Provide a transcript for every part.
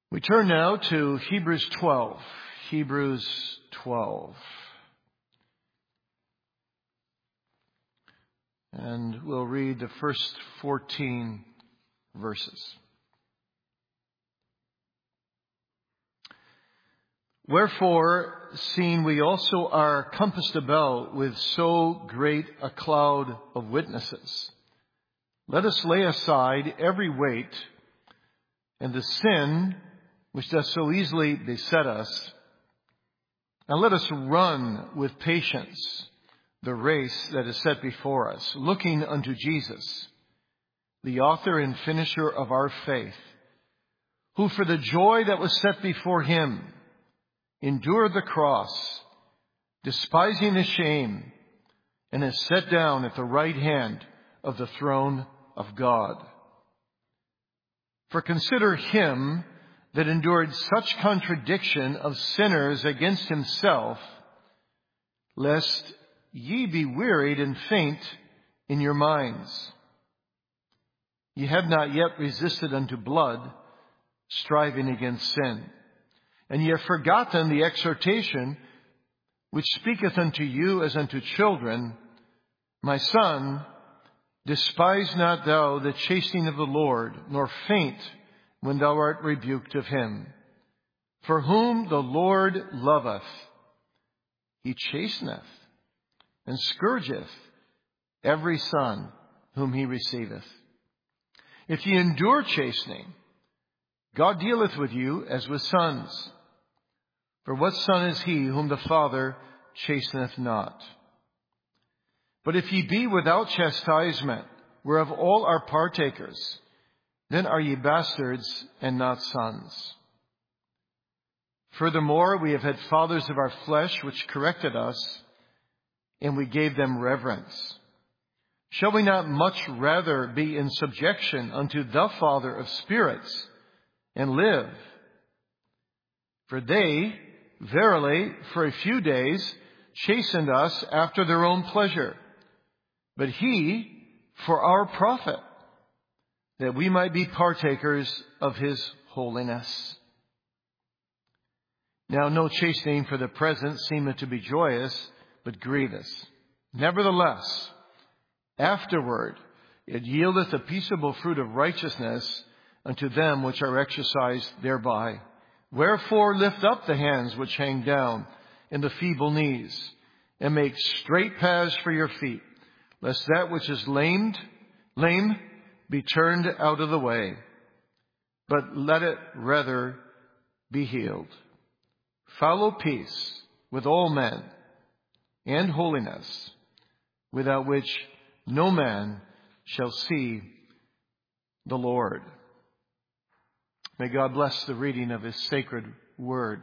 We turn now to Hebrews 12. Hebrews 12. And we'll read the first 14 verses. Wherefore, seeing we also are compassed about with so great a cloud of witnesses, let us lay aside every weight and the sin which does so easily beset us, and let us run with patience the race that is set before us, looking unto Jesus, the author and finisher of our faith, who for the joy that was set before him endured the cross, despising the shame, and is set down at the right hand of the throne of God. For consider him that endured such contradiction of sinners against himself, lest ye be wearied and faint in your minds. Ye have not yet resisted unto blood, striving against sin. And ye have forgotten the exhortation which speaketh unto you as unto children, My son, despise not thou the chastening of the Lord, nor faint when thou art rebuked of him. For whom the Lord loveth, he chasteneth, and scourgeth every son whom he receiveth. If ye endure chastening, God dealeth with you as with sons. For what son is he whom the Father chasteneth not? But if ye be without chastisement, whereof all are partakers, then are ye bastards and not sons. Furthermore, we have had fathers of our flesh which corrected us, and we gave them reverence. Shall we not much rather be in subjection unto the Father of spirits and live? For they, verily, for a few days chastened us after their own pleasure, but he for our profit, that we might be partakers of his holiness. Now no chastening for the present seemeth to be joyous, but grievous. Nevertheless, afterward it yieldeth a peaceable fruit of righteousness unto them which are exercised thereby. Wherefore lift up the hands which hang down, and the feeble knees, and make straight paths for your feet, lest that which is lame be turned out of the way, but let it rather be healed. Follow peace with all men and holiness, without which no man shall see the Lord. May God bless the reading of his sacred word.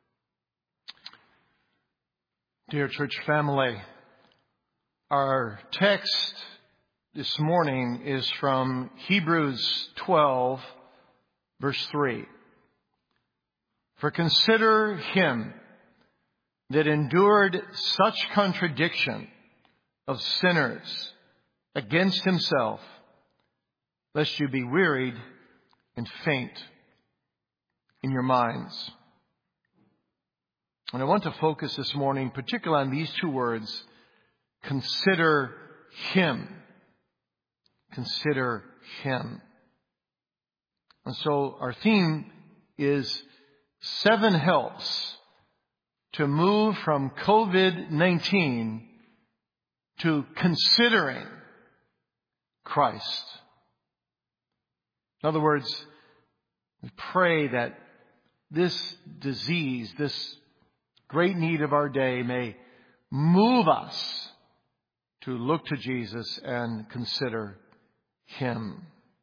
Dear church family, our text this morning is from Hebrews 12, verse 3. For consider him that endured such contradiction of sinners against himself, lest you be wearied and faint in your minds. And I want to focus this morning particularly on these two words, consider him. Consider him. And so our theme is 7 helps to move from COVID-19 to considering Christ. In other words, we pray that this disease, this great need of our day, may move us to look to Jesus and consider him.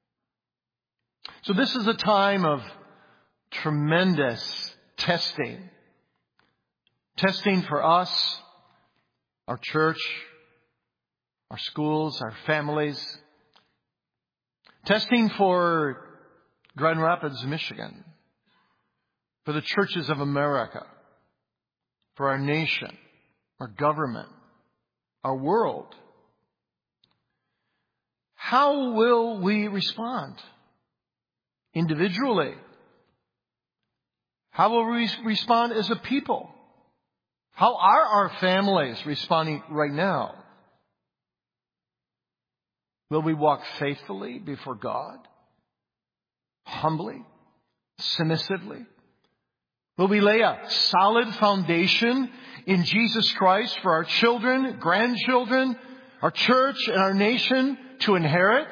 So this is a time of tremendous testing. Testing for us, our church, our schools, our families. Testing for Grand Rapids, Michigan. For the churches of America. For our nation, our government, our world. How will we respond? Individually, How will we respond as a people? How are our families responding right now? Will we walk faithfully before God? Humbly? Submissively? Will we lay a solid foundation in Jesus Christ for our children, grandchildren, our church, and our nation to inherit?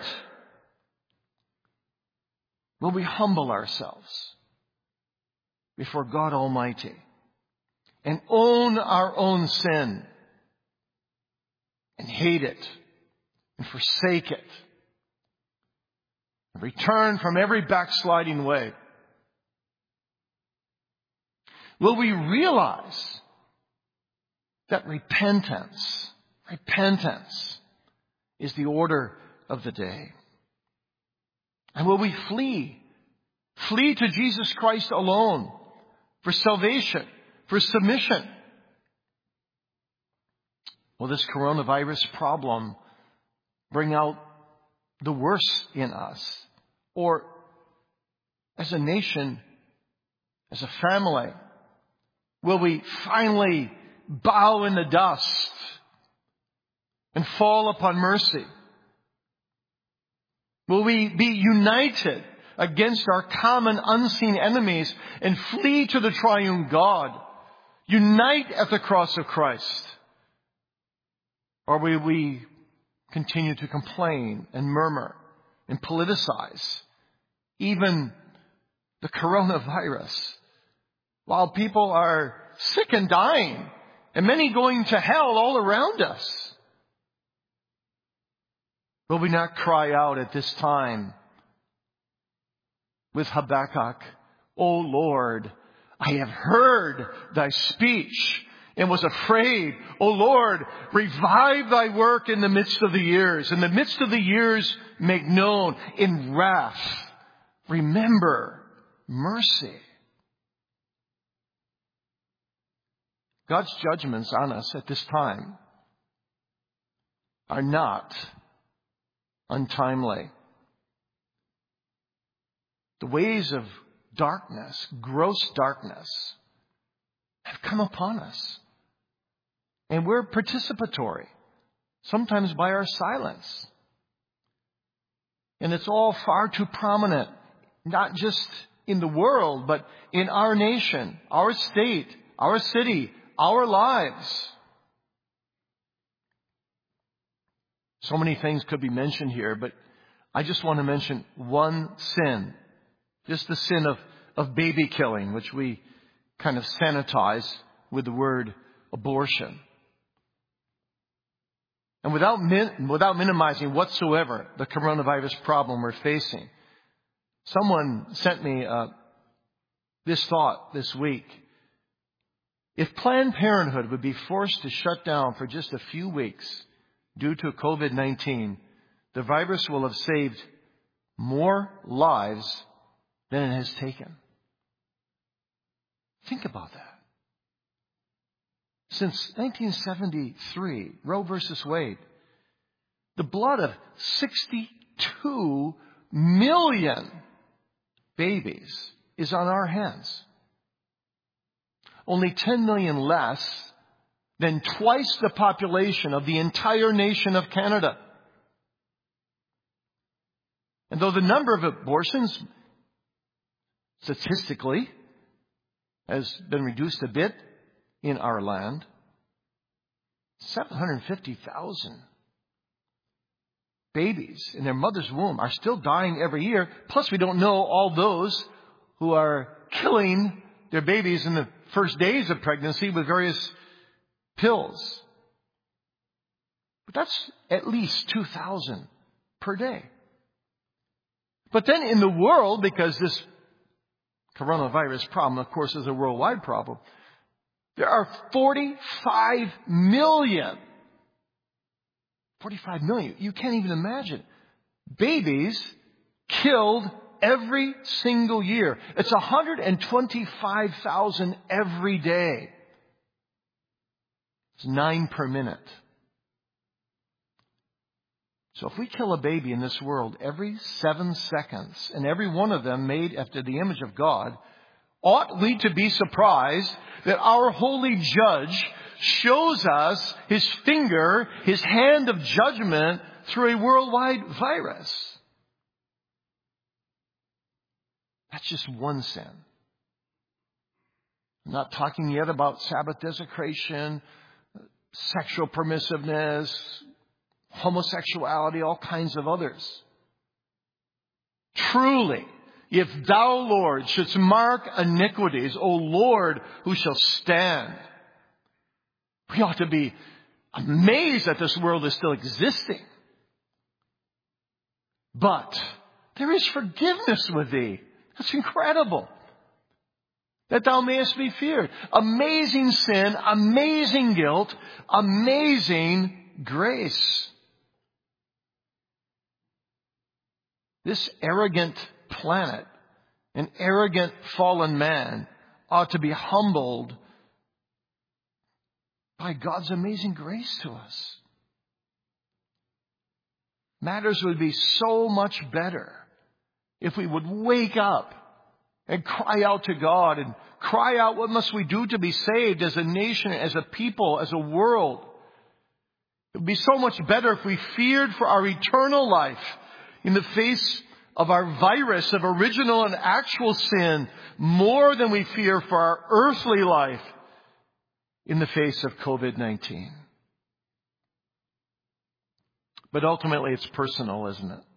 Will we humble ourselves before God Almighty and own our own sin and hate it and forsake it and return from every backsliding way? Will we realize that repentance is the order of the day? And will we flee to Jesus Christ alone for salvation, for submission? Will this coronavirus problem bring out the worst in us? Or as a nation, as a family, will we finally bow in the dust and fall upon mercy? Will we be united against our common unseen enemies and flee to the triune God? Unite at the cross of Christ? Or will we continue to complain and murmur and politicize even the coronavirus while people are sick and dying and many going to hell all around us? Will we not cry out at this time with Habakkuk, O Lord, I have heard thy speech and was afraid. O Lord, revive thy work in the midst of the years. In the midst of the years, make known. In wrath, remember mercy. God's judgments on us at this time are not untimely. The ways of darkness, gross darkness, have come upon us. And we're participatory, sometimes by our silence. And it's all far too prominent, not just in the world, but in our nation, our state, our city, our lives. So many things could be mentioned here, but I just want to mention one sin. Just the sin of baby killing, which we kind of sanitize with the word abortion. And without minimizing whatsoever the coronavirus problem we're facing, someone sent me this thought this week. If Planned Parenthood would be forced to shut down for just a few weeks due to COVID-19, the virus will have saved more lives than it has taken. Think about that. Since 1973, Roe versus Wade, the blood of 62 million babies is on our hands. Only 10 million less than twice the population of the entire nation of Canada. And though the number of abortions statistically has been reduced a bit in our land, 750,000 babies in their mother's womb are still dying every year. Plus, we don't know all those who are killing their babies in the first days of pregnancy with various pills. But that's at least 2,000 per day. But then in the world, because this coronavirus problem, of course, is a worldwide problem, there are 45 million. 45 million. You can't even imagine. Babies killed every single year. It's 125,000 every day. It's 9 per minute. So if we kill a baby in this world every 7 seconds, and every one of them made after the image of God, Ought we to be surprised that our holy judge shows us his finger, his hand of judgment through a worldwide virus? That's just one sin. I'm not talking yet about Sabbath desecration, sexual permissiveness, homosexuality, all kinds of others. Truly, if thou, Lord, shouldst mark iniquities, O Lord, who shall stand? We ought to be amazed that this world is still existing. But there is forgiveness with thee. That's incredible. That thou mayest be feared. Amazing sin, amazing guilt, amazing grace. This arrogant planet, an arrogant fallen man, ought to be humbled by God's amazing grace to us. Matters would be so much better if we would wake up and cry out to God and cry out, what must we do to be saved as a nation, as a people, as a world? It would be so much better if we feared for our eternal life in the face of our virus of original and actual sin more than we fear for our earthly life in the face of COVID-19. But ultimately it's personal, isn't it?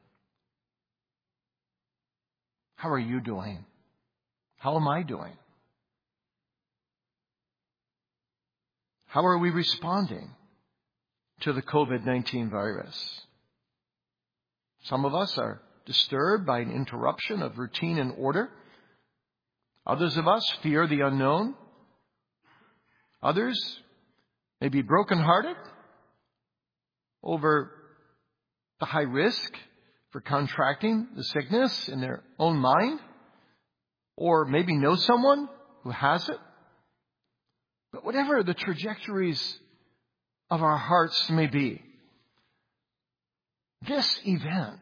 How are you doing? How am I doing? How are we responding to the COVID-19 virus? Some of us are disturbed by an interruption of routine and order. Others of us fear the unknown. Others may be brokenhearted over the high risk for contracting the sickness in their own mind, or maybe know someone who has it. But whatever the trajectories of our hearts may be, this event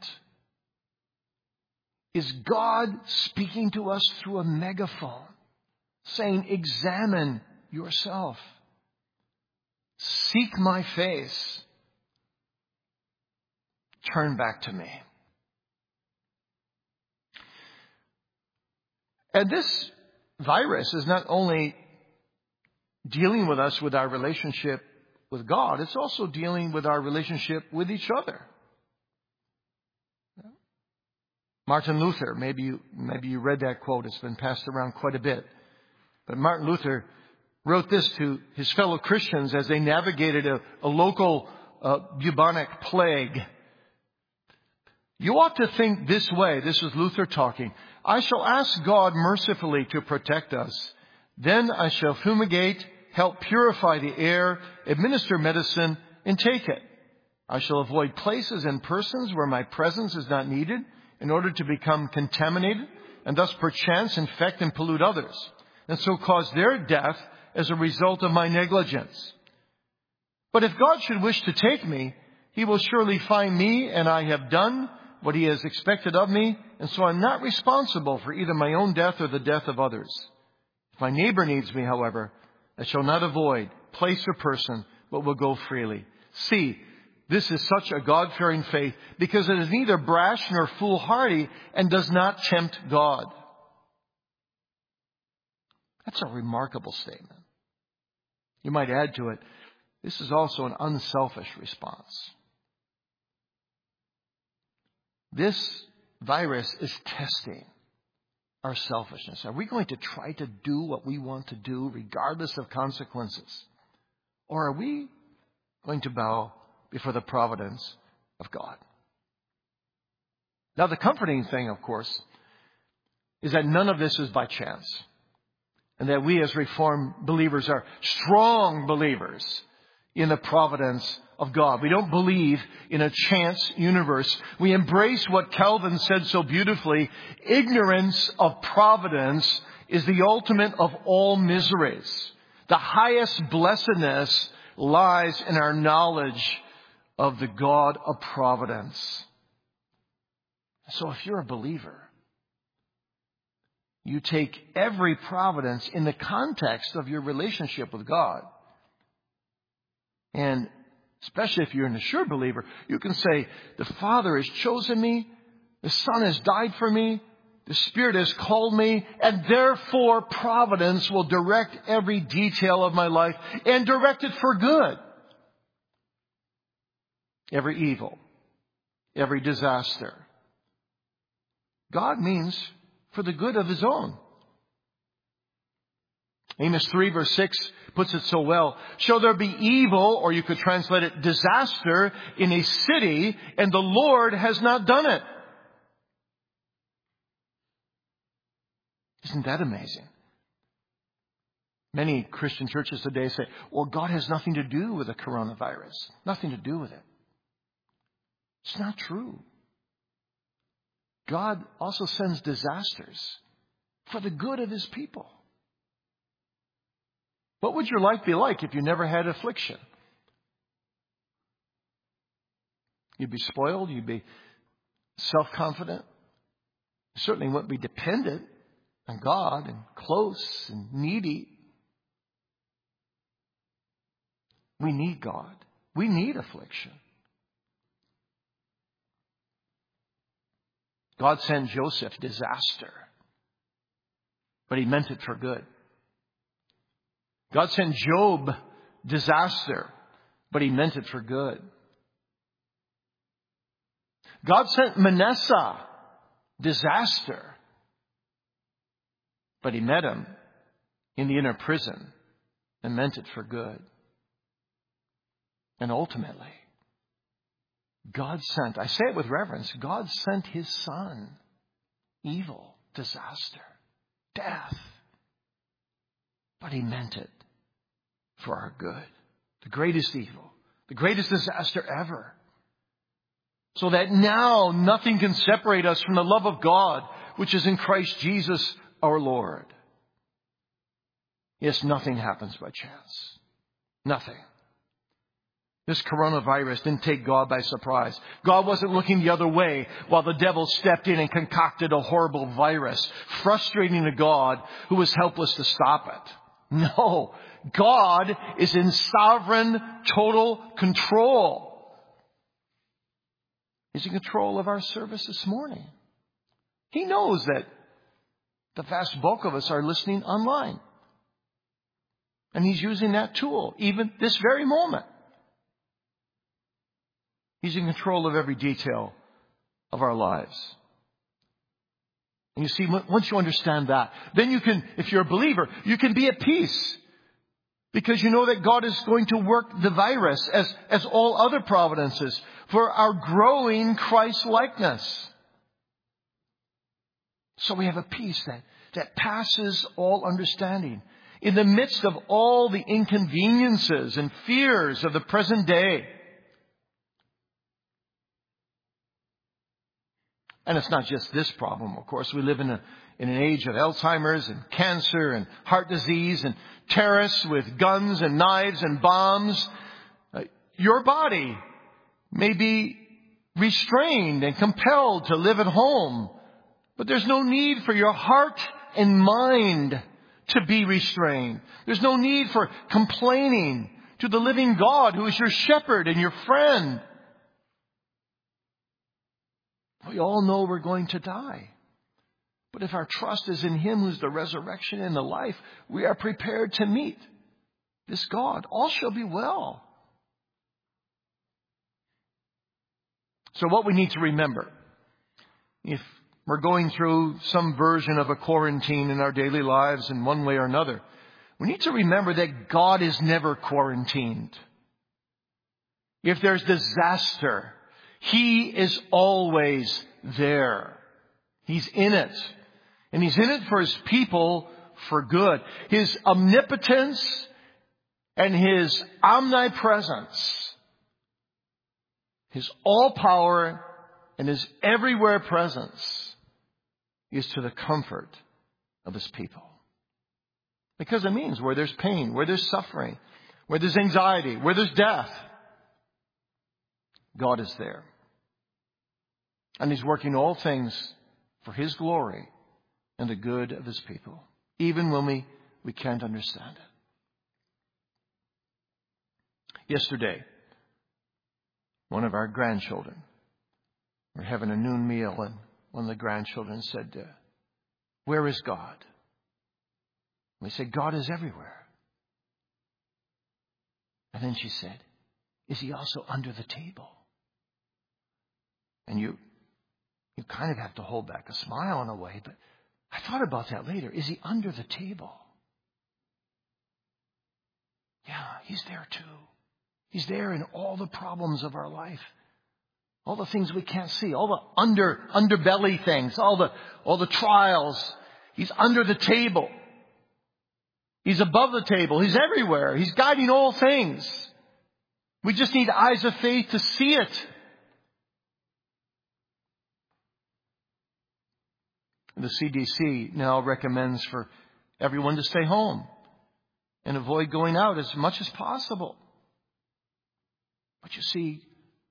is God speaking to us through a megaphone, saying, examine yourself. Seek my face. Turn back to me. And this virus is not only dealing with us with our relationship with God, it's also dealing with our relationship with each other. Martin Luther, maybe you read that quote. It's been passed around quite a bit. But Martin Luther wrote this to his fellow Christians as they navigated a local bubonic plague. You ought to think this way. This is Luther talking. I shall ask God mercifully to protect us. Then I shall fumigate, help purify the air, administer medicine, and take it. I shall avoid places and persons where my presence is not needed in order to become contaminated and thus perchance infect and pollute others, and so cause their death as a result of my negligence. But if God should wish to take me, he will surely find me, and I have done what he has expected of me, and so I'm not responsible for either my own death or the death of others. If my neighbor needs me, however, I shall not avoid place or person, but will go freely. See, this is such a God-fearing faith because it is neither brash nor foolhardy and does not tempt God. That's a remarkable statement. You might add to it, this is also an unselfish response. This virus is testing our selfishness. Are we going to try to do what we want to do regardless of consequences? Or are we going to bow before the providence of God? Now, the comforting thing, of course, is that none of this is by chance. And that we as Reformed believers are strong believers in the providence of God. We don't believe in a chance universe. We embrace what Calvin said so beautifully. Ignorance of providence is the ultimate of all miseries. The highest blessedness lies in our knowledge of the God of providence. So if you're a believer, You take every providence in the context of your relationship with God. And especially if you're an assured believer, you can say, the Father has chosen me, the Son has died for me, the Spirit has called me, and therefore providence will direct every detail of my life and direct it for good. Every evil, every disaster, God means for the good of His own. Amos 3 verse 6 puts it so well. Shall there be evil, or you could translate it disaster, in a city, and the Lord has not done it? Isn't that amazing? Many Christian churches today say, well, God has nothing to do with the coronavirus. Nothing to do with it. It's not true. God also sends disasters for the good of His people. What would your life be like if you never had affliction? You'd be spoiled. You'd be self-confident. You certainly wouldn't be dependent on God and close and needy. We need God. We need affliction. God sent Joseph disaster, but He meant it for good. God sent Job disaster, but He meant it for good. God sent Manasseh disaster, but He met him in the inner prison and meant it for good. And ultimately, God sent, I say it with reverence, God sent His Son, evil, disaster, death. But He meant it for our good. The greatest evil, the greatest disaster ever. So that now nothing can separate us from the love of God, which is in Christ Jesus our Lord. Yes, nothing happens by chance. Nothing. This coronavirus didn't take God by surprise. God wasn't looking the other way while the devil stepped in and concocted a horrible virus, frustrating a God who was helpless to stop it. No, God is in sovereign, total control. He's in control of our service this morning. He knows that the vast bulk of us are listening online. And He's using that tool, even this very moment. He's in control of every detail of our lives. And you see, once you understand that, then you can, if you're a believer, you can be at peace. Because you know that God is going to work the virus, as all other providences, for our growing Christ-likeness. So we have a peace that passes all understanding. In the midst of all the inconveniences and fears of the present day. And it's not just this problem, of course. We live in an age of Alzheimer's and cancer and heart disease and terrorists with guns and knives and bombs. Your body may be restrained and compelled to live at home, but there's no need for your heart and mind to be restrained. There's no need for complaining to the living God who is your shepherd and your friend. We all know we're going to die. But if our trust is in Him who's the resurrection and the life, we are prepared to meet this God. All shall be well. So what we need to remember, if we're going through some version of a quarantine in our daily lives in one way or another, we need to remember that God is never quarantined. If there's disaster, He is always there. He's in it. And He's in it for His people for good. His omnipotence and His omnipresence, His all power and His everywhere presence is to the comfort of His people. Because it means where there's pain, where there's suffering, where there's anxiety, where there's death, God is there. And He's working all things for His glory and the good of his people, even when we can't understand it. Yesterday, one of our grandchildren, we're having a noon meal, and one of the grandchildren said, "Where is God?" We said, "God is everywhere." And then she said, "Is he also under the table?" And you kind of have to hold back a smile in a way, but I thought about that later. Is he under the table? Yeah, he's there too. He's there in all the problems of our life. All the things we can't see, all the underbelly things, all the trials. He's under the table. He's above the table. He's everywhere. He's guiding all things. We just need eyes of faith to see it. The CDC now recommends for everyone to stay home and avoid going out as much as possible. But you see,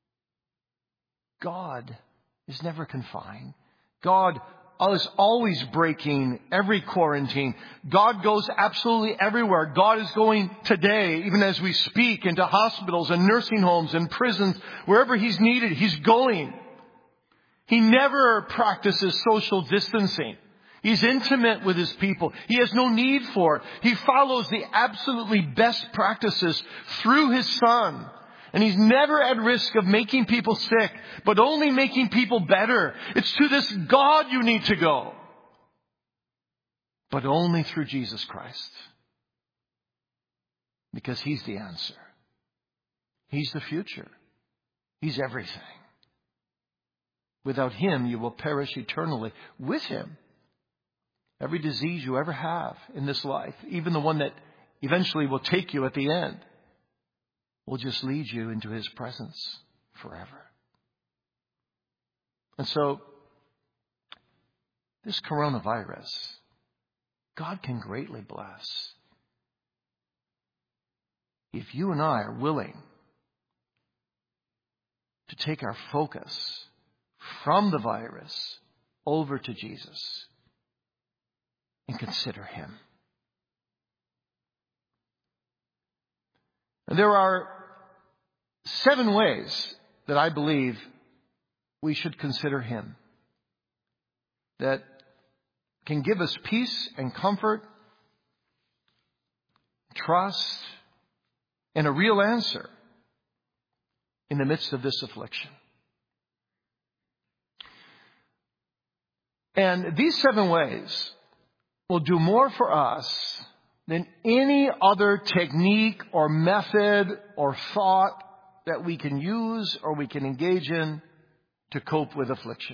God is never confined. God is always breaking every quarantine. God goes absolutely everywhere. God is going today, even as we speak, into hospitals and nursing homes and prisons. Wherever he's needed, he's going. He never practices social distancing. He's intimate with his people. He has no need for it. He follows the absolutely best practices through his Son. And he's never at risk of making people sick, but only making people better. It's to this God you need to go. But only through Jesus Christ. Because he's the answer. He's the future. He's everything. Without him, you will perish eternally. With him, every disease you ever have in this life, even the one that eventually will take you at the end, will just lead you into his presence forever. And so, this coronavirus, God can greatly bless. If you and I are willing to take our focus from the virus over to Jesus and consider him. And there are 7 ways that I believe we should consider him that can give us peace and comfort, trust, and a real answer in the midst of this affliction. And these 7 ways will do more for us than any other technique or method or thought that we can use or we can engage in to cope with affliction.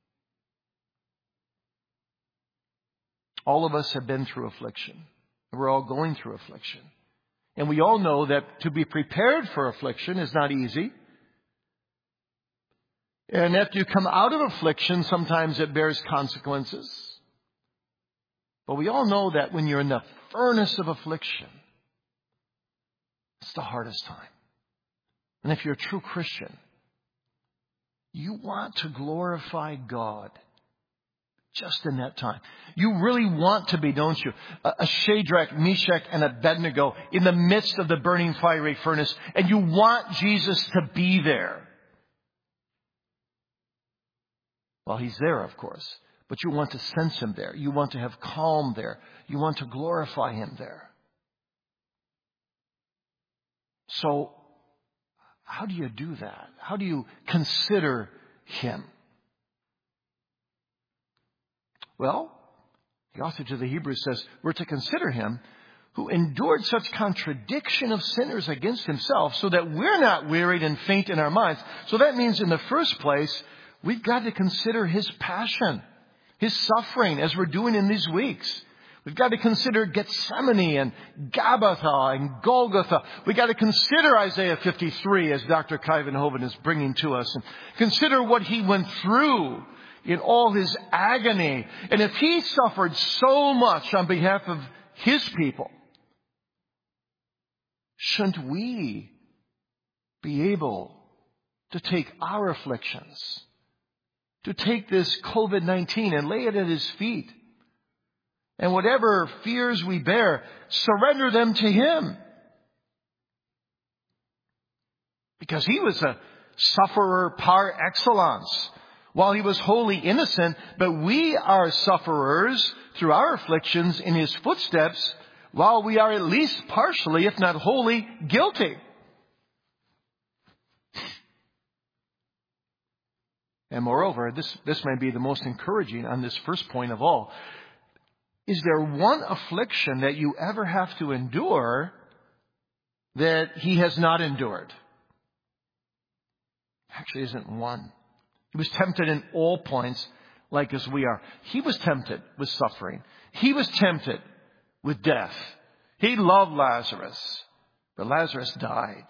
All of us have been through affliction. We're all going through affliction. And we all know that to be prepared for affliction is not easy. And after you come out of affliction, sometimes it bears consequences. But we all know that when you're in the furnace of affliction, it's the hardest time. And if you're a true Christian, you want to glorify God just in that time. You really want to be, don't you? A Shadrach, Meshach, and Abednego in the midst of the burning fiery furnace. And you want Jesus to be there. Well, he's there, of course, but you want to sense him there. You want to have calm there. You want to glorify him there. So, how do you do that? How do you consider him? Well, the author to the Hebrews says, we're to consider him who endured such contradiction of sinners against himself so that we're not wearied and faint in our minds. So that means in the first place, we've got to consider his passion, his suffering, as we're doing in these weeks. We've got to consider Gethsemane and Gabbatha and Golgotha. We've got to consider Isaiah 53, as Dr. Kuyvenhoven is bringing to us. And consider what he went through in all his agony. And if he suffered so much on behalf of his people, shouldn't we be able to take our afflictions, to take this COVID-19 and lay it at his feet And whatever fears we bear, surrender them to Him. Because He was a sufferer par excellence, while He was wholly innocent. But we are sufferers through our afflictions in His footsteps, while we are at least partially, if not wholly, guilty. And moreover, this may be the most encouraging on this first point of all. Is there one affliction that you ever have to endure that He has not endured? Actually, isn't one. He was tempted in all points like as we are. He was tempted with suffering. He was tempted with death. He loved Lazarus, but Lazarus died.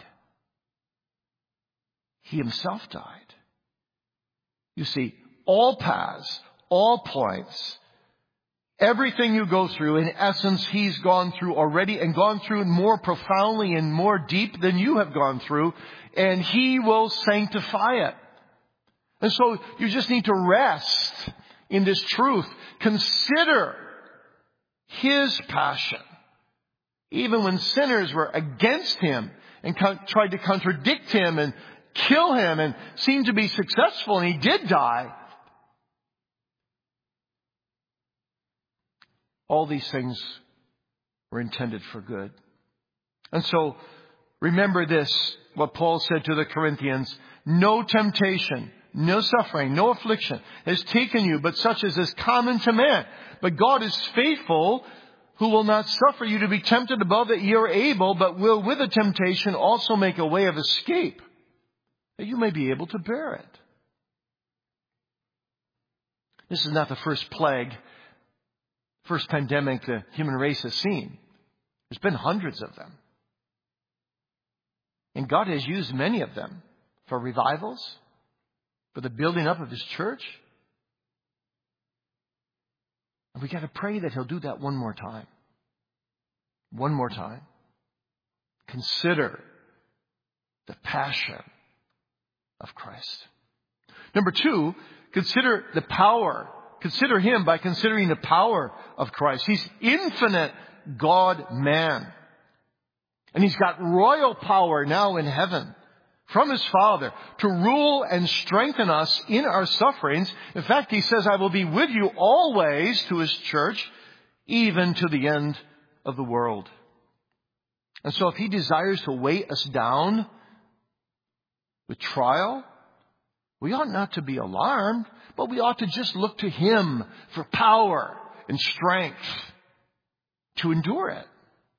He Himself died. You see, all paths, all points, everything you go through, in essence, He's gone through already, and gone through more profoundly and more deep than you have gone through, and He will sanctify it. And so you just need to rest in this truth. Consider His passion. Even when sinners were against Him and tried to contradict Him and kill Him and seemed to be successful, and He did die. All these things were intended for good. And so, remember this, what Paul said to the Corinthians: no temptation, no suffering, no affliction has taken you, but such as is common to man. But God is faithful, who will not suffer you to be tempted above that ye are able, but will with the temptation also make a way of escape, that you may be able to bear it. This is not the first plague, first pandemic the human race has seen. There's been hundreds of them. And God has used many of them for revivals, for the building up of His church. And we got to pray that He'll do that one more time. One more time. Consider the passion of Christ. Number two, consider the power. Consider Him by considering the power of Christ. He's infinite God-man. And He's got royal power now in heaven from His Father to rule and strengthen us in our sufferings. In fact, He says, I will be with you always, to His church, even to the end of the world. And so if He desires to weigh us down with trial, we ought not to be alarmed, but we ought to just look to Him for power and strength to endure it.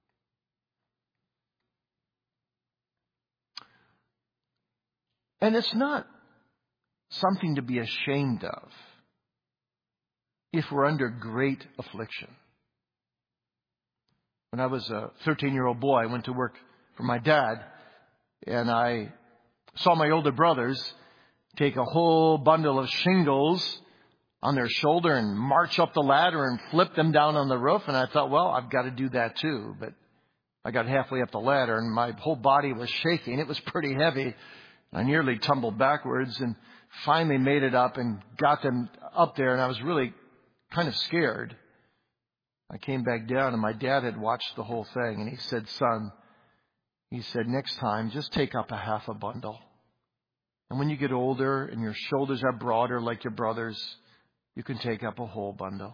And it's not something to be ashamed of if we're under great affliction. When I was a 13-year-old boy, I went to work for my dad, and I saw my older brothers take a whole bundle of shingles on their shoulder and march up the ladder and flip them down on the roof. And I thought, well, I've got to do that too. But I got halfway up the ladder and my whole body was shaking. It was pretty heavy. I nearly tumbled backwards and finally made it up and got them up there. And I was really kind of scared. I came back down and my dad had watched the whole thing. And he said, son, he said, next time, just take up a half a bundle. And when you get older and your shoulders are broader like your brothers, you can take up a whole bundle.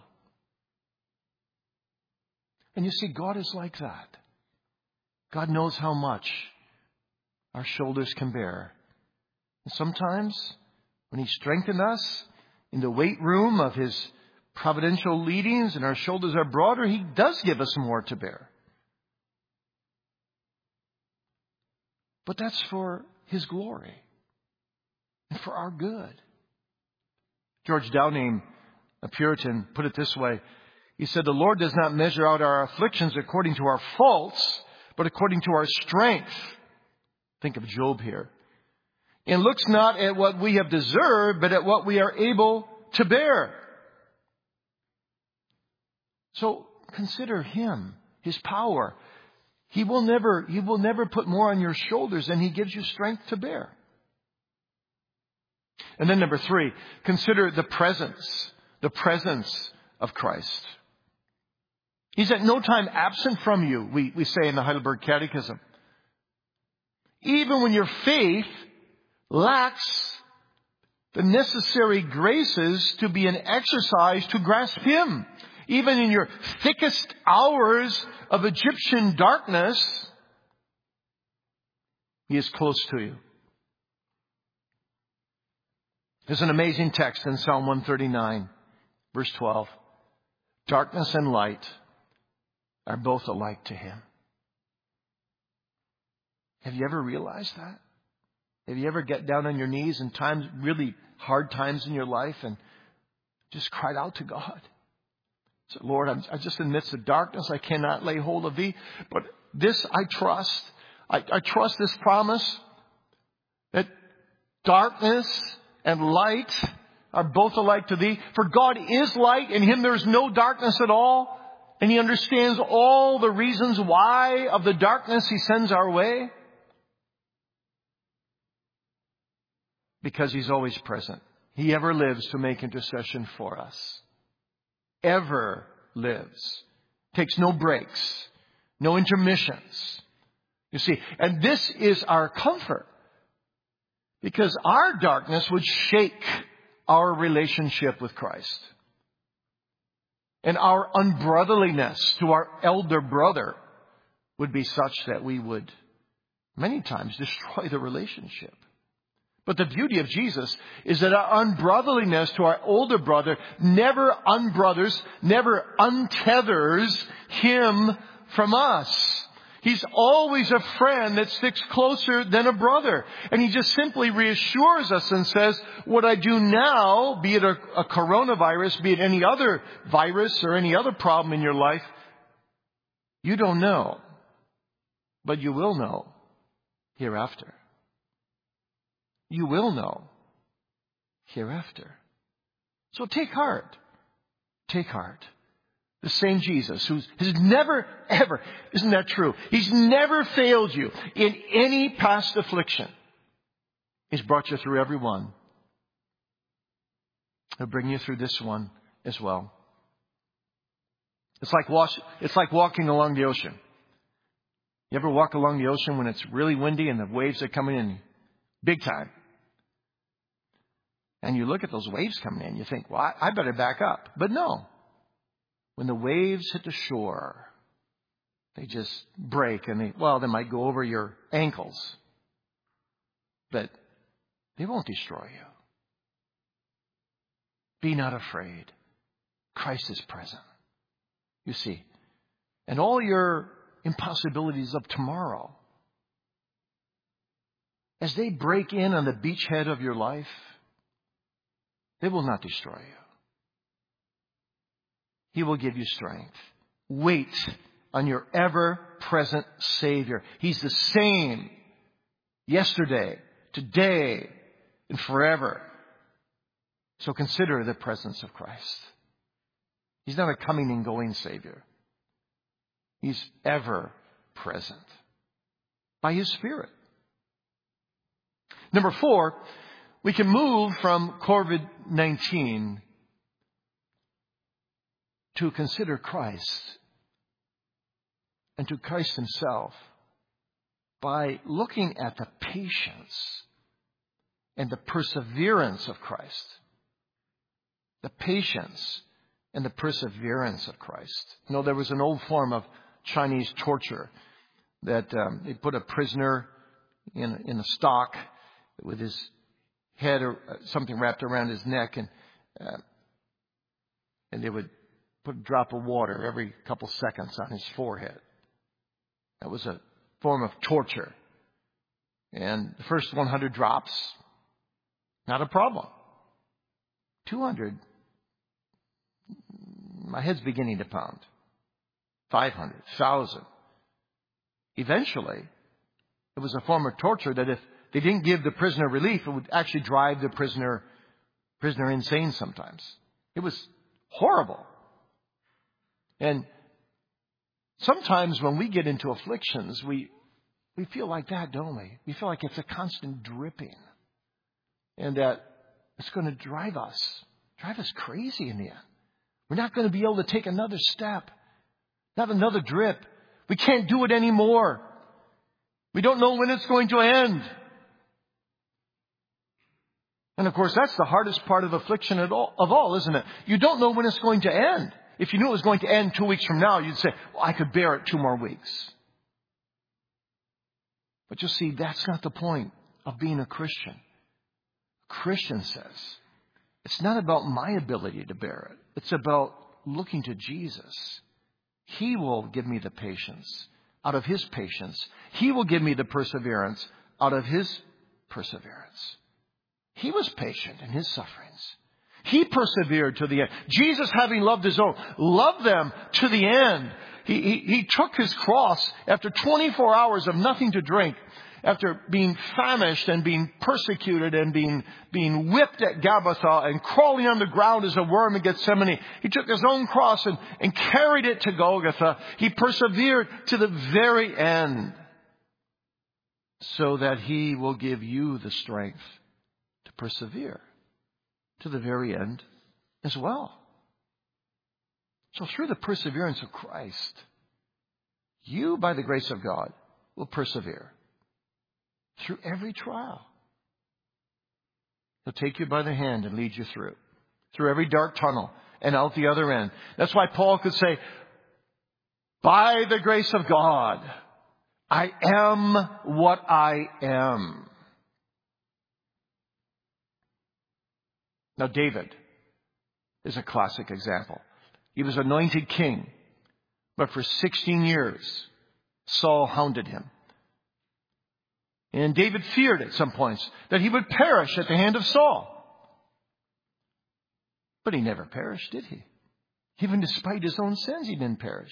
And you see, God is like that. God knows how much our shoulders can bear. And sometimes when He strengthens us in the weight room of His providential leadings and our shoulders are broader, He does give us more to bear. But that's for His glory and for our good. George Downing, a Puritan, put it this way. He said, the Lord does not measure out our afflictions according to our faults, but according to our strength. Think of Job here. And looks not at what we have deserved, but at what we are able to bear. So consider Him, His power. He will never put more on your shoulders than He gives you strength to bear. And then number three, consider the presence of Christ. He's at no time absent from you, we say in the Heidelberg Catechism. Even when your faith lacks the necessary graces to be an exercise to grasp Him. Even in your thickest hours of Egyptian darkness, He is close to you. There's an amazing text in Psalm 139, verse 12. Darkness and light are both alike to Him. Have you ever realized that? Have you ever get down on your knees in times, really hard times in your life, and just cried out to God? Said, Lord, I'm just in the midst of darkness. I cannot lay hold of Thee. But this I trust. I trust this promise that darkness and light are both alike to Thee. For God is light. In Him there is no darkness at all. And He understands all the reasons why of the darkness He sends our way. Because He's always present. He ever lives to make intercession for us. Ever lives. Takes no breaks. No intermissions. You see, and this is our comfort. Because our darkness would shake our relationship with Christ. And our unbrotherliness to our elder brother would be such that we would many times destroy the relationship. But the beauty of Jesus is that our unbrotherliness to our older brother never unbrothers, never untethers Him from us. He's always a friend that sticks closer than a brother. And He just simply reassures us and says, what I do now, be it a coronavirus, be it any other virus or any other problem in your life, you don't know. But you will know hereafter. You will know hereafter. So take heart. Take heart. The same Jesus who has never, ever, isn't that true? He's never failed you in any past affliction. He's brought you through every one. He'll bring you through this one as well. It's like walking along the ocean. You ever walk along the ocean when it's really windy and the waves are coming in big time? And you look at those waves coming in, you think, well, I better back up. But no. When the waves hit the shore, they just break and they might go over your ankles. But they won't destroy you. Be not afraid. Christ is present. You see. And all your impossibilities of tomorrow, as they break in on the beachhead of your life, they will not destroy you. He will give you strength. Wait on your ever-present Savior. He's the same yesterday, today, and forever. So consider the presence of Christ. He's not a coming and going Savior. He's ever present by His Spirit. Number 4, we can move from COVID-19 to consider Christ and to Christ Himself by looking at the patience and the perseverance of Christ. The patience and the perseverance of Christ. You know, there was an old form of Chinese torture that they put a prisoner in a stock with his head or something wrapped around his neck, and they would put a drop of water every couple seconds on his forehead. That was a form of torture. And the first 100 drops, not a problem. 200, my head's beginning to pound. 500, 1,000. Eventually, it was a form of torture that if they didn't give the prisoner relief, it would actually drive the prisoner insane sometimes. It was horrible. And sometimes when we get into afflictions, we feel like that, don't we? We feel like it's a constant dripping. And that it's going to drive us crazy in the end. We're not going to be able to take another step Not another drip. We can't do it anymore. We don't know when it's going to end. And of course, that's the hardest part of affliction of all, isn't it? You don't know when it's going to end. If you knew it was going to end 2 weeks from now, you'd say, well, I could bear it 2 more weeks. But you see, that's not the point of being a Christian. A Christian says, it's not about my ability to bear it. It's about looking to Jesus. He will give me the patience out of His patience. He will give me the perseverance out of His perseverance. He was patient in His sufferings. He persevered to the end. Jesus, having loved His own, loved them to the end. He took His cross after 24 hours of nothing to drink, after being famished and being persecuted and being whipped at Gabbatha and crawling on the ground as a worm in Gethsemane. He took His own cross and carried it to Golgotha. He persevered to the very end so that He will give you the strength to persevere to the very end as well. So through the perseverance of Christ, you, by the grace of God, will persevere through every trial. He'll take you by the hand and lead you through every dark tunnel and out the other end. That's why Paul could say, by the grace of God, I am what I am. Now, David is a classic example. He was anointed king, but for 16 years, Saul hounded him. And David feared at some points that he would perish at the hand of Saul. But he never perished, did he? Even despite his own sins, he didn't perish.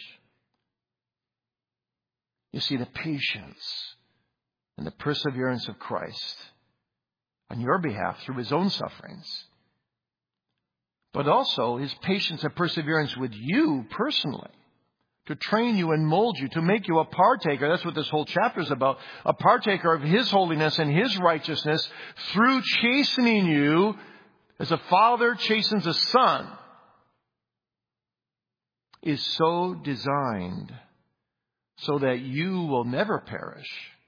You see, the patience and the perseverance of Christ on your behalf through His own sufferings, but also His patience and perseverance with you personally, to train you and mold you, to make you a partaker. That's what this whole chapter is about. A partaker of His holiness and His righteousness through chastening you as a father chastens a son, is so designed so that you will never perish.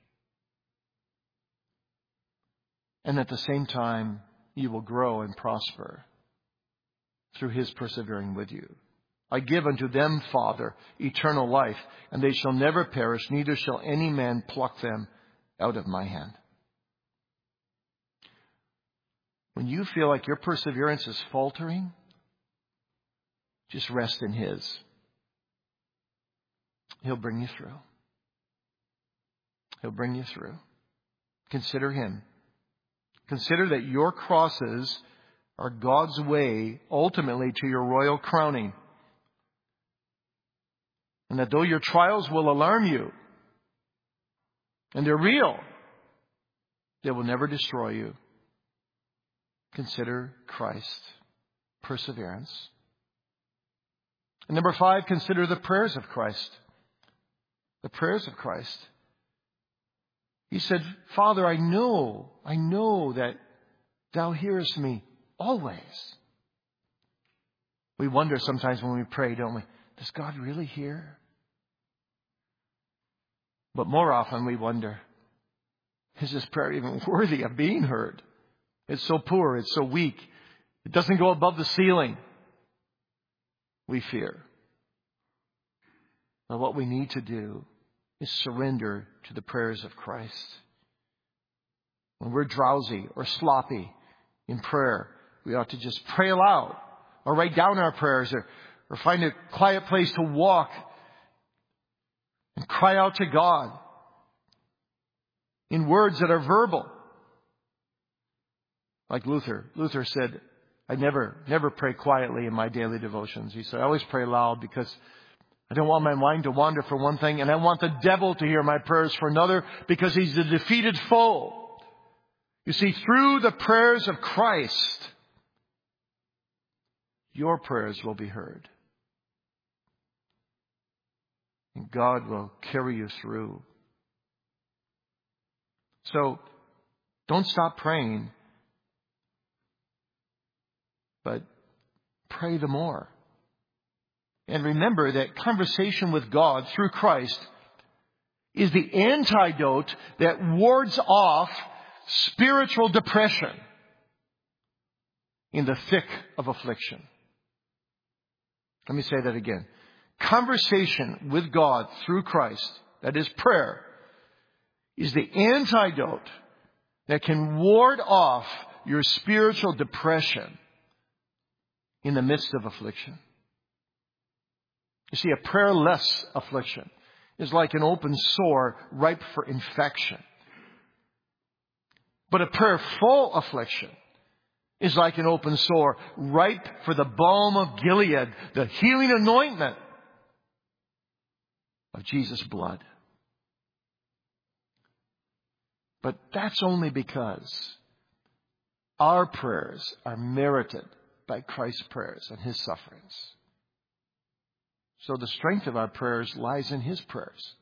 And at the same time, you will grow and prosper through His persevering with you. I give unto them, Father, eternal life, and they shall never perish, neither shall any man pluck them out of my hand. When you feel like your perseverance is faltering, just rest in His. He'll bring you through. He'll bring you through. Consider Him. Consider that your crosses are God's way ultimately to your royal crowning. And that though your trials will alarm you, and they're real, they will never destroy you. Consider Christ. Perseverance. And number 5, consider the prayers of Christ. The prayers of Christ. He said, Father, I know that Thou hearest me always. We wonder sometimes when we pray, don't we? Does God really hear? But more often we wonder, is this prayer even worthy of being heard? It's so poor, it's so weak. It doesn't go above the ceiling. We fear. But what we need to do is surrender to the prayers of Christ. When we're drowsy or sloppy in prayer, we ought to just pray aloud or write down our prayers or find a quiet place to walk and cry out to God in words that are verbal. Like Luther. Luther said, I never pray quietly in my daily devotions. He said, I always pray loud because I don't want my mind to wander for one thing, and I want the devil to hear my prayers for another because he's the defeated foe. You see, through the prayers of Christ, your prayers will be heard. And God will carry you through. So, don't stop praying, but pray the more. And remember that conversation with God through Christ is the antidote that wards off spiritual depression in the thick of affliction. Let me say that again. Conversation with God through Christ, that is prayer, is the antidote that can ward off your spiritual depression in the midst of affliction. You see, a prayerless affliction is like an open sore ripe for infection. But a prayerful affliction is like an open sore ripe for the balm of Gilead, the healing anointment of Jesus' blood. But that's only because our prayers are merited by Christ's prayers and His sufferings. So the strength of our prayers lies in His prayers.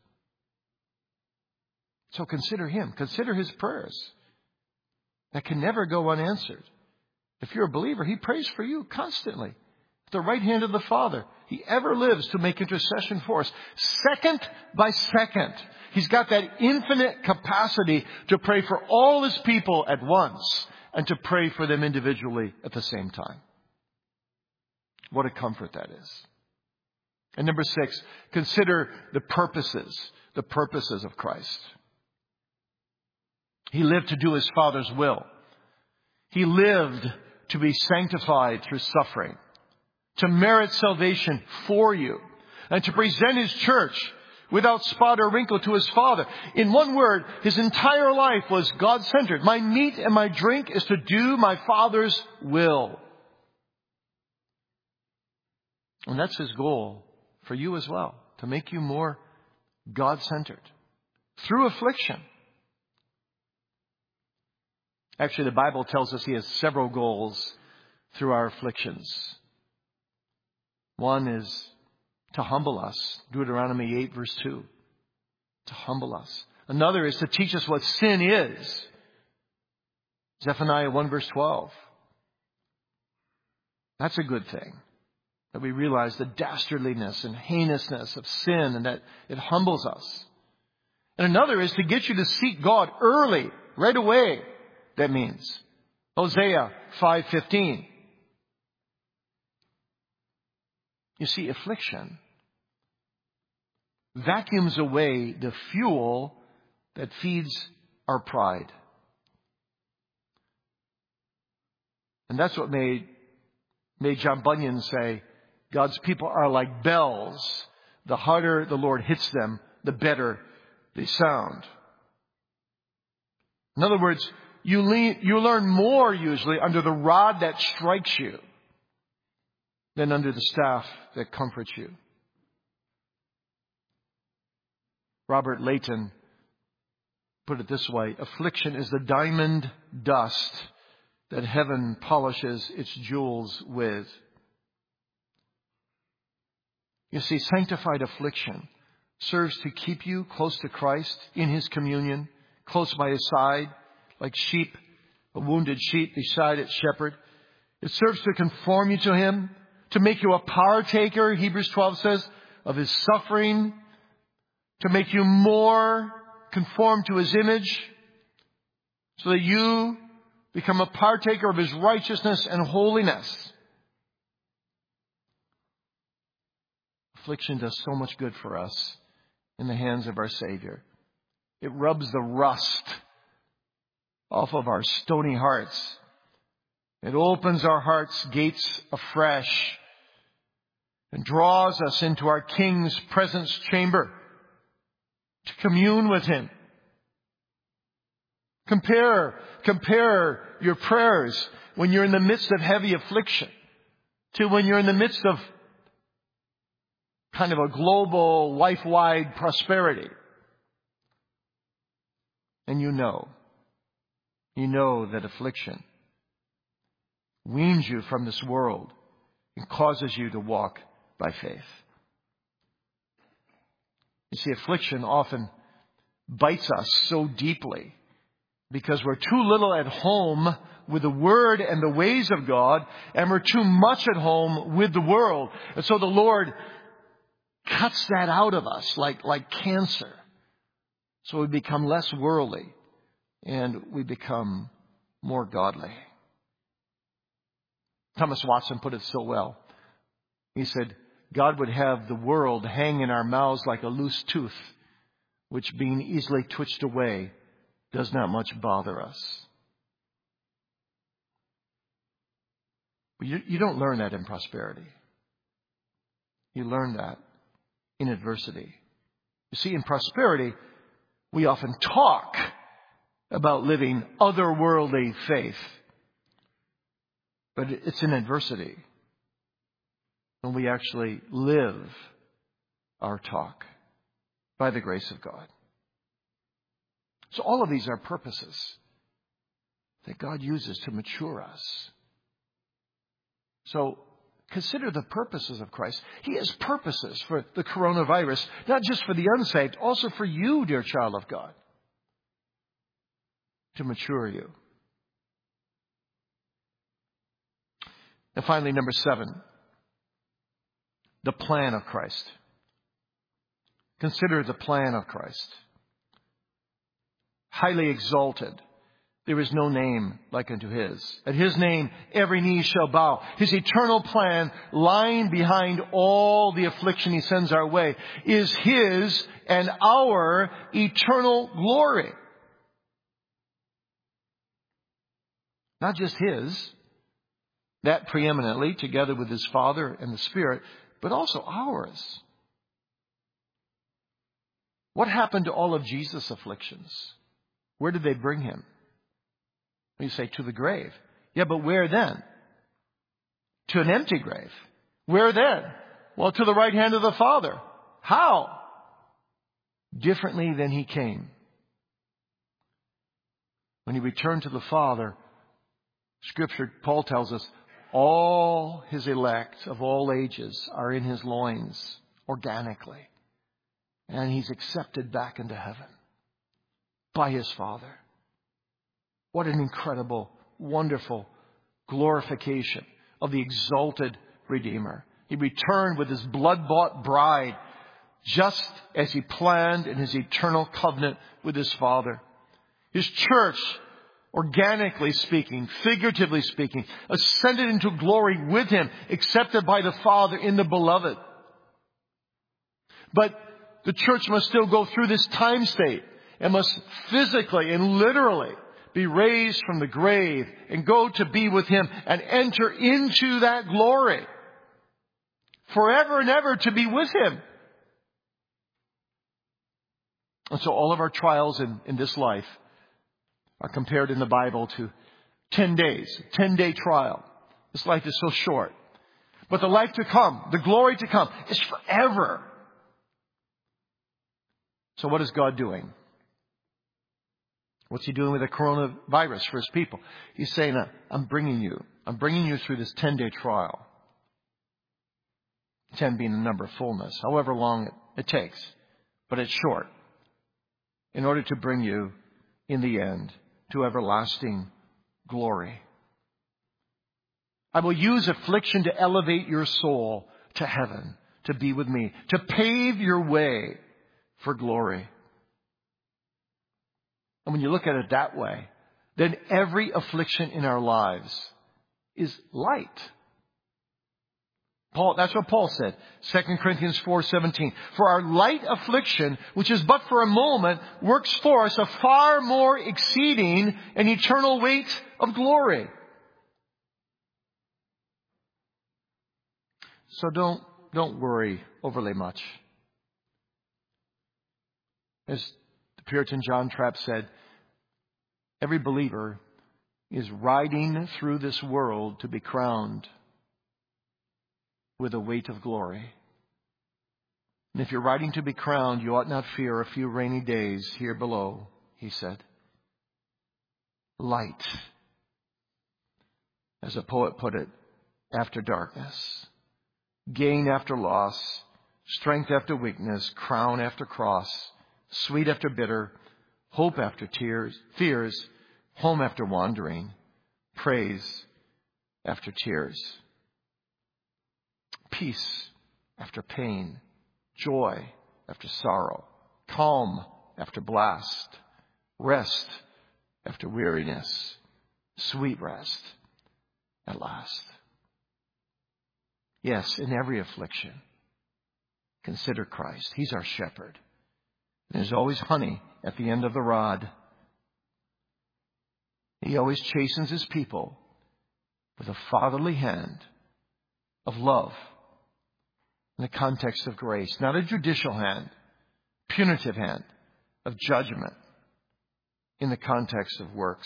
So consider Him. Consider His prayers that can never go unanswered. If you're a believer, He prays for you constantly. At the right hand of the Father, He ever lives to make intercession for us. Second by second, He's got that infinite capacity to pray for all His people at once and to pray for them individually at the same time. What a comfort that is. And number 6, consider the purposes of Christ. He lived to do His Father's will. He lived to be sanctified through suffering, to merit salvation for you, and to present His church without spot or wrinkle to His Father. In one word, His entire life was God-centered. My meat and my drink is to do my Father's will. And that's His goal for you as well, to make you more God-centered through affliction. Actually, the Bible tells us He has several goals through our afflictions. One is to humble us. Deuteronomy 8 verse 2. To humble us. Another is to teach us what sin is. Zephaniah 1 verse 12. That's a good thing. That we realize the dastardliness and heinousness of sin and that it humbles us. And another is to get you to seek God early, right away. That means Hosea 5:15. You see, affliction vacuums away the fuel that feeds our pride. And that's what made John Bunyan say, God's people are like bells. The harder the Lord hits them, the better they sound. In other words, you learn more usually under the rod that strikes you than under the staff that comforts you. Robert Leighton put it this way: affliction is the diamond dust that heaven polishes its jewels with. You see, sanctified affliction serves to keep you close to Christ in His communion, close by His side, like sheep, a wounded sheep beside its shepherd. It serves to conform you to Him, to make you a partaker, Hebrews 12 says, of His suffering, to make you more conformed to His image, so that you become a partaker of His righteousness and holiness. Affliction does so much good for us in the hands of our Savior. It rubs the rust off of our stony hearts. It opens our hearts' gates afresh and draws us into our King's presence chamber to commune with Him. Compare your prayers when you're in the midst of heavy affliction to when you're in the midst of kind of a global, life-wide prosperity. And you know that affliction weans you from this world and causes you to walk by faith. You see, affliction often bites us so deeply because we're too little at home with the Word and the ways of God, and we're too much at home with the world. And so the Lord cuts that out of us like cancer. So we become less worldly and we become more godly. Thomas Watson put it so well. He said, God would have the world hang in our mouths like a loose tooth, which being easily twitched away does not much bother us. But you don't learn that in prosperity. You learn that in adversity. You see, in prosperity, we often talk about living otherworldly faith. But it's in adversity when we actually live our talk by the grace of God. So all of these are purposes that God uses to mature us. So consider the purposes of Christ. He has purposes for the coronavirus, not just for the unsaved, also for you, dear child of God, to mature you. And finally, number 7, the plan of Christ. Consider the plan of Christ. Highly exalted, there is no name like unto His. At His name, every knee shall bow. His eternal plan, lying behind all the affliction He sends our way, is His and our eternal glory. Not just His, that preeminently, together with His Father and the Spirit, but also ours. What happened to all of Jesus' afflictions? Where did they bring Him? You say, to the grave. Yeah, but where then? To an empty grave. Where then? Well, to the right hand of the Father. How? Differently than He came. When He returned to the Father, Scripture, Paul tells us, all His elect of all ages are in His loins organically. And He's accepted back into heaven by His Father. What an incredible, wonderful glorification of the exalted Redeemer. He returned with His blood-bought bride, just as He planned in His eternal covenant with His Father. His church, organically speaking, figuratively speaking, ascended into glory with Him, accepted by the Father in the Beloved. But the church must still go through this time state and must physically and literally be raised from the grave and go to be with Him and enter into that glory forever and ever, to be with Him. And so all of our trials in this life are compared in the Bible to 10 days, 10-day trial. This life is so short. But the life to come, the glory to come, is forever. So what is God doing? What's He doing with the coronavirus for His people? He's saying, I'm bringing you through this 10-day trial. 10 being the number of fullness, however long it takes. But it's short. In order to bring you, in the end, to everlasting glory. I will use affliction to elevate your soul to heaven, to be with me, to pave your way for glory. And when you look at it that way, then every affliction in our lives is light. That's what Paul said, 2 Corinthians 4:17. For our light affliction, which is but for a moment, works for us a far more exceeding and eternal weight of glory. So don't worry overly much. As the Puritan John Trapp said, every believer is riding through this world to be crowned with a weight of glory. And if you're riding to be crowned, you ought not fear a few rainy days here below, he said. Light, as a poet put it, after darkness. Gain after loss, strength after weakness, crown after cross, sweet after bitter, hope after tears, fears, home after wandering, praise after tears, peace after pain, joy after sorrow, calm after blast, rest after weariness, sweet rest at last. Yes, in every affliction, consider Christ. He's our shepherd. And there's always honey at the end of the rod. He always chastens his people with a fatherly hand of love in the context of grace, not a judicial hand, punitive hand of judgment in the context of works.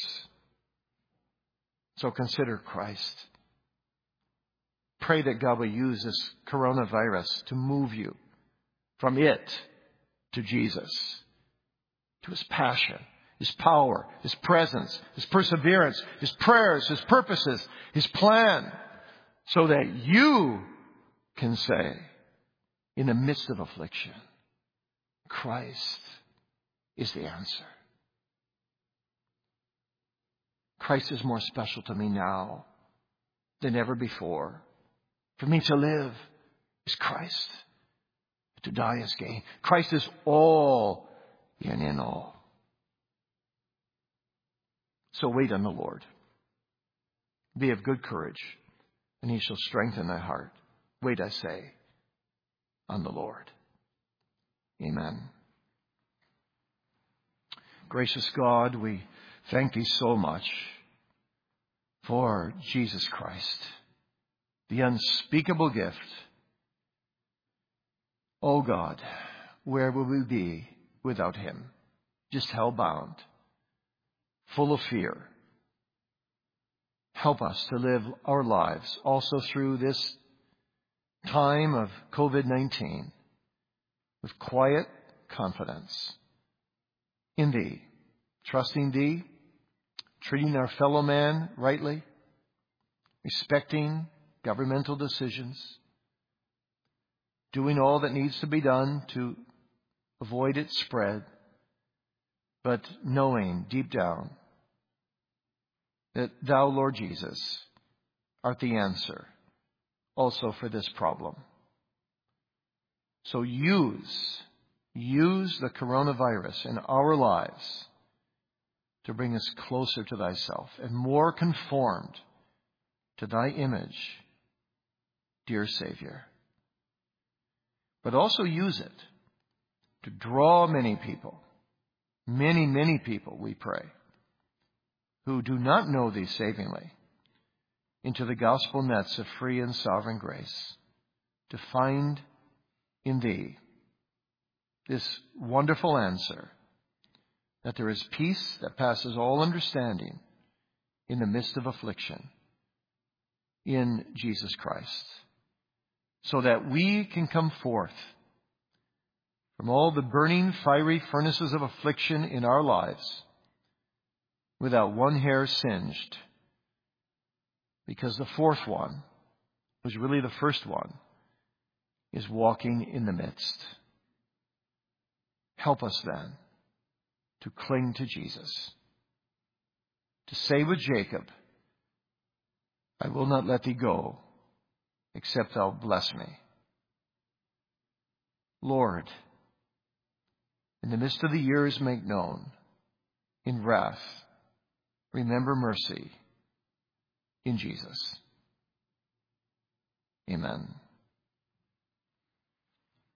So consider Christ. Pray that God will use this coronavirus to move you from it to Jesus, to his passion, his power, his presence, his perseverance, his prayers, his purposes, his plan, so that you can say, in the midst of affliction, Christ is the answer. Christ is more special to me now than ever before. For me to live is Christ. To die is gain. Christ is all and in all. So wait on the Lord. Be of good courage, and he shall strengthen thy heart. Wait, I say, on the Lord. Amen. Gracious God, we thank thee so much for Jesus Christ, the unspeakable gift. Oh God, where will we be without him? Just hell-bound, full of fear. Help us to live our lives also through this time of COVID-19 with quiet confidence in thee, trusting thee, treating our fellow man rightly, respecting governmental decisions, doing all that needs to be done to avoid its spread, but knowing deep down that thou, Lord Jesus, art the answer also for this problem. So use the coronavirus in our lives to bring us closer to thyself and more conformed to thy image, dear Savior. But also use it to draw many people, many people, we pray, who do not know thee savingly, into the gospel nets of free and sovereign grace, to find in thee this wonderful answer, that there is peace that passes all understanding in the midst of affliction in Jesus Christ, so that we can come forth from all the burning, fiery furnaces of affliction in our lives without one hair singed, because the fourth one, who's really the first one, is walking in the midst. Help us then to cling to Jesus, to say with Jacob, I will not let thee go, except thou bless me. Lord, in the midst of the years make known, in wrath, remember mercy in Jesus. Amen.